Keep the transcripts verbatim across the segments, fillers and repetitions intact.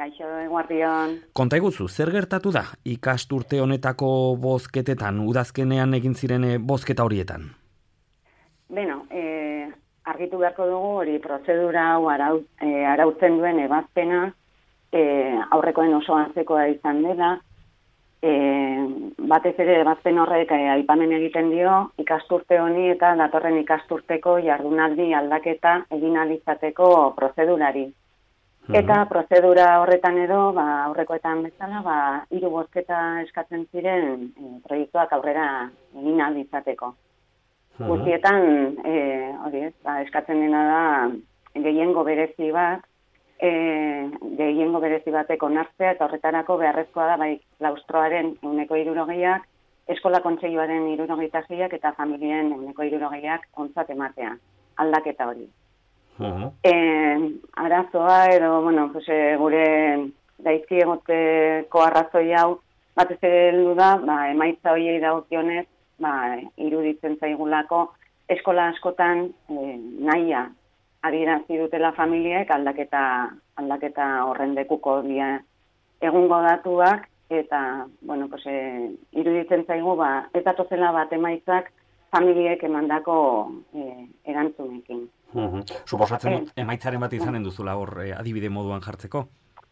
Kaixo, eguardion. Konta iguzu, zer gertatu da ikasturte honetako bozketetan, udazkenean egin ziren bozketa horietan? Beno, e, argitu beharko dugu hori prozedura hau arau, e, arautzen duen ebazpena e, aurrekoen oso antzekoa izan dela. E, batez ere ebazpen horrek e, aipamen egiten dio ikasturte honi eta datorren ikasturteko jardunaldi aldaketa egin ahal izateko prozedurari. Eta prozedura horretan edo, ba, aurrekoetan bezala, ba, hiru bozketa eskatzen ziren e, proiektuak aurrera egin ahal izateko. Guztietan, e, hori ez, ba, eskatzen dena da gehiengo berezi bat, e, gehiengo berezi batek onartzea, eta horretarako beharrezkoa da, bai, klaustroaren ehuneko hirurogeiak, eskola kontseiluaren hirurogeita seiak eta familien ehuneko hirurogeiak ontzat ematea, aldaketa hori. Uh-huh. Eh, arazoa edo, bueno, pues, e, gure daizki egoteko arrazoi hau batez ere heldu da, ba, emaitza horiei dagokionez, ba, iruditzen zaigulako eskola askotan e, nahia adierazi dutela familiek aldaketa aldaketa horren lekuko dira egungo datuak eta, bueno, pues, e, iruditzen zaigu ba ez datozela bat emaitzak familiek emandako e, erantzunekin. Uh-huh. Suposatzen dut, emaitzaren bat izanen duzula hor eh, adibide moduan jartzeko?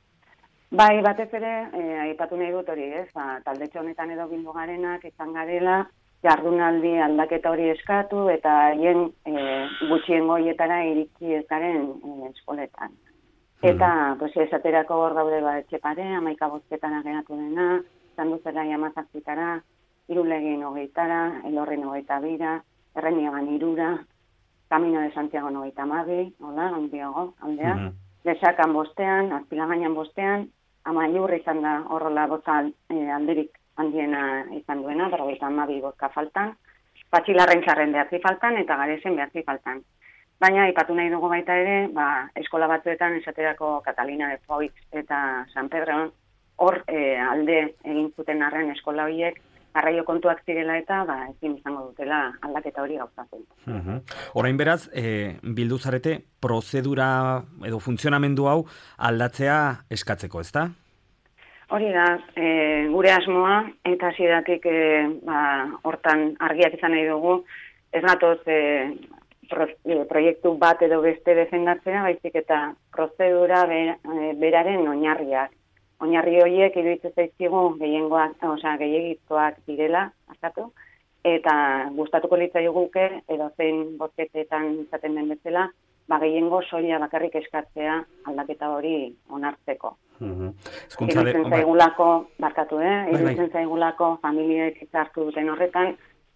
Bai, batez ere, eh, aipatu nahi dut hori, ez, ba, taldetxo honetan edo bildu garenak izan garela, jardunaldi aldaketa hori eskatu, eta haien eh, gutxien goietara iritsi ez garen eh, eskoletan. Eta, uh-huh. pues, esaterako hor daude ba, etxepare, amaika bozketara geratu dena, zanduzela jamazazitara, irulegin hogeitara, elorren hogeita bira, erreniagan irura, Camino de Santiago nogeita hamabi, hola, handiago, aldea. Mm-hmm. Lesakan bostean, azpilagainan bostean, amaiur izan da horrola bota e, alderik handiena izan duena, berrogeita hamabi bozka faltan, patxilarren txarren behatzi faltan, eta garezen behatzi faltan. Baina, ipatu nahi dugu baita ere, ba, eskola batzuetan esaterako Catalina de Foix eta San Pedro, hor e, alde egin zuten arren eskola horiek, garraio kontuak zirela eta ba, ezin izango dutela aldaketa hori gauzatzen. Uh-huh. Orain beraz, e, bildu zarete prozedura edo funtzionamendu hau aldatzea eskatzeko, ezta? Hori da, e, gure asmoa eta hasieratik e, ba, hortan argiak izan nahi dugu, ez gatoz e, pro, e, proiektu bat edo beste defendatzea, baizik eta prozedura ber, e, beraren oinarriak. Oinarri horiek iruditzen zaizkigu gehiengoak, osea, gehiegizkoak direla, azatu, eta gustatuko litzaiguke edo zein bozketetan izaten den bezala, ba gehiengo soila bakarrik eskatzea aldaketa hori onartzeko. Uh-huh. Iruditzen zaigulako, barkatu, eh? Iruditzen zaigulako familiek hartu duten horretan,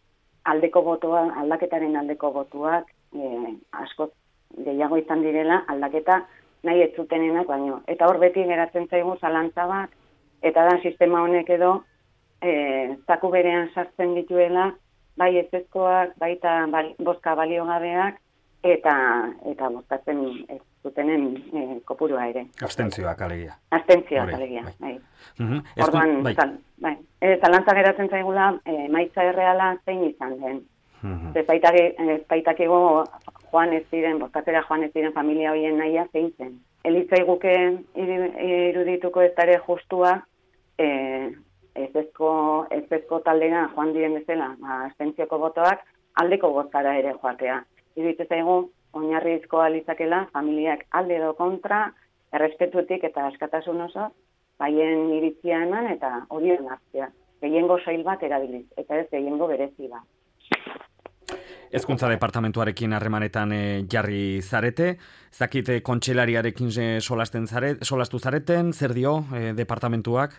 aldeko botua, aldaketaren aldeko botuak eh, asko gehiago izan direla aldaketa nahi ez zutenenak baino. Eta hor beti geratzen zaigu zalantza bat, eta da sistema honek edo e, zaku berean sartzen dituela, bai ezezkoak, baita bali, bozka baliogabeak, eta eta bozkatzen ez zutenen e, kopurua ere. Abstentzioak alegia. Abstentzioak alegia, bai. bai. Uh-huh. Orduan, bai. Zal, bai. E, zalantza geratzen zaigula, e, maitza erreala zein izan den. Uh-huh. Ez baitakigu joan ez ziren, bozkatzera joan ez ziren familia horien nahia zein zen. Elitzaiguke irudituko ez dara justua e, ezezko, ezezko taldera joan diren bezala, ba, abstentzioko botoak aldeko bozkara ere joatea. Iruditzen zaigu oinarrizkoa litzakela familiak alde edo kontra, errespetutik eta askatasun oso, baien iritzia eman eta hori onartzea. Gehiengo soil bat erabiliz, eta ez gehiengo berezi bat. Hezkuntza departamentuarekin harremanetan e, jarri zarete, zakite kontseilariarekin e, solasten zaret, solastu zareten, zer dio e, departamentuak?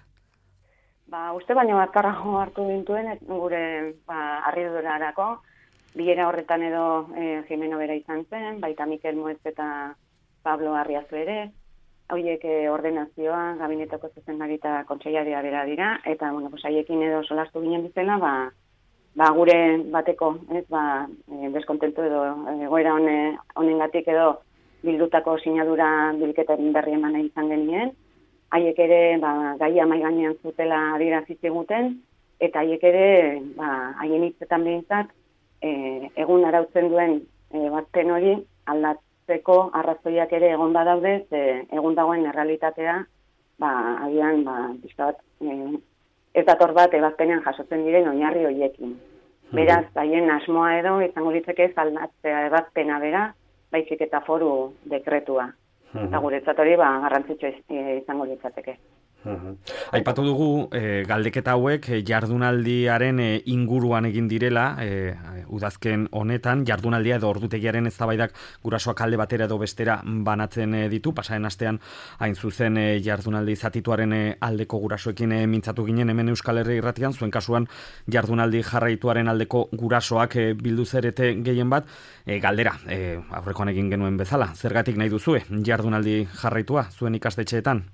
Ba, uste baino azkarrago hartu dintuen, gure ba, harridurarako, bilera horretan edo e, Jimeno bera izan zen, baita Mikel Moez eta Pablo Arriazu ere, horiek e, ordenazioa, gabinetoko zuzendari eta kontseilaria bera dira, eta bueno, pues, haiekin edo solastu ginen bizela, ba, Ba, gure bateko, ez, ba, e, deskontentu edo egoera hone, honengatik edo bildutako sinadura bilketaren berri eman izan genien. Haiek ere, ba, gaia mai gainean zutela adierazi ziguten, eta haiek ere, ba, haien hitzetan behintzat, e, egun arautzen duen e, batzen hori aldatzeko arrazoiak ere egon badaude, ze egun dagoen errealitatea, ba, agian, ba, bizkat, e, ez dator bat ebazpenean jasotzen diren oinarri horiekin. Beraz, haien asmoa edo, izango litzeke ez aldatzea ebazpena bera, baizik eta foru dekretua. Eta guretzat hori, ba, garrantzitsu izango litzateke. Uhum. Aipatu dugu e, galdeketa hauek e, jardunaldiaren e, inguruan egin direla, e, udazken honetan, jardunaldia edo ordutegiaren eztabaidak gurasoak alde batera edo bestera banatzen e, ditu, pasaren astean hain zuzen e, jardunaldi zatituaren e, aldeko gurasoekin e, mintzatu ginen hemen Euskal Herri Irratian, zuen kasuan jardunaldi jarraituaren aldeko gurasoak e, bildu zerete gehien bat, e, galdera, e, aurrekoan egin genuen bezala, zergatik nahi duzue jardunaldi jarraitua zuen ikastetxeetan?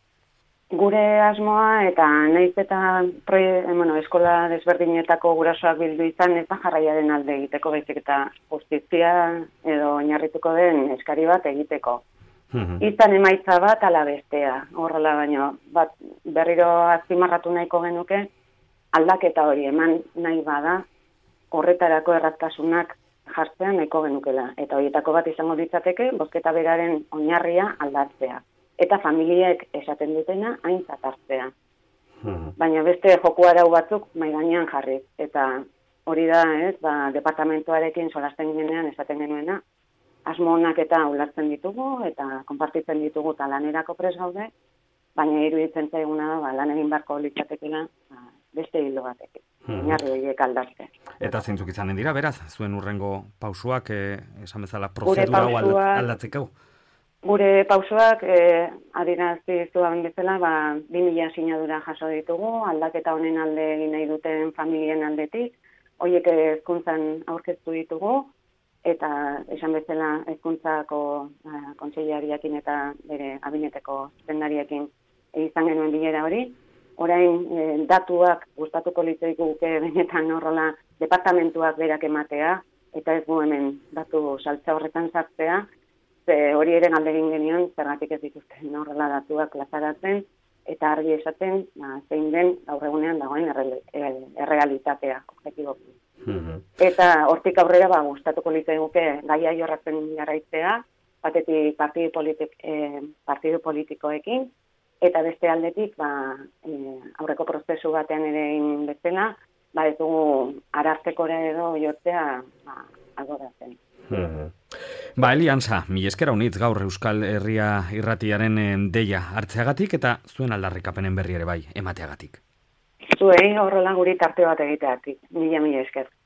Gure asmoa eta naiz eta proie, bueno, eskola desberdinetako gurasoak bildu izan ez da jarraiaren alde egiteko, baizik eta justizia edo oinarrituko den eskari bat egiteko. Mm-hmm. Izan emaitza bat ala bestea, horrela baino, bat berriro azpimarratu nahiko genuke, aldaketa hori eman nahi bada, horretarako erraztasunak jartzean nahiko genukela. Eta horietako bat izango ditzateke, bozketa beraren oinarria aldatzea. Eta familiek esaten dutena aintzat hartzea. Hmm. Baina beste joku arau batzuk mahai gainean jarri. Eta hori da, ez, ba, departamentuarekin solasten ginean esaten genuena, asmo honak eta ulertzen ditugu eta konpartitzen ditugu eta lanerako pres gaude, baina iruditzen zaiguna da, ba, lan egin barko litzatekena ba, beste hildo batekin. Oinarri horiek aldatzea. Eta zeintzuk izanen dira, beraz, zuen urrengo pausuak, eh, esan bezala, prozedura hau aldatzeko? Gure pausoak, eh, adirazi zuan bezala, ba, bi mila sinadura jaso ditugu, aldaketa honen alde egin nahi duten familien aldetik, horiek hezkuntzan aurkeztu ditugu, eta esan bezala hezkuntzako eh, kontseilariakin eta bere abineteko zuzendariakin izan genuen bilera hori. Orain eh, datuak gustatuko litzaiguke benetan horrela departamentuak berak ematea, eta ez gu hemen datu saltza horretan sartzea, hori eren alde egin genion, zergatik ez dituzten horrela datuak plazaratzen, eta argi esaten, ba, zein den gaur egunean dagoen errealitatea, objektiboki. Mm-hmm. Eta hortik aurrera ba, gustatuko litzaiguke gaia jorratzen jarraitzea, batetik partidu, politik, eh, partidu politikoekin, eta beste aldetik ba, eh, aurreko prozesu batean ere egin bezala, ba, ez dugu arartekora edo jotzea ba, algoratzen. Mm-hmm. Ba, Eliantza, mil esker haunitz gaur Euskal Herria Irratiaren deia hartzeagatik eta zuen aldarrikapenen berri ere bai emateagatik. Zuei horrela guri tarte bat egiteagatik. Mila mila esker.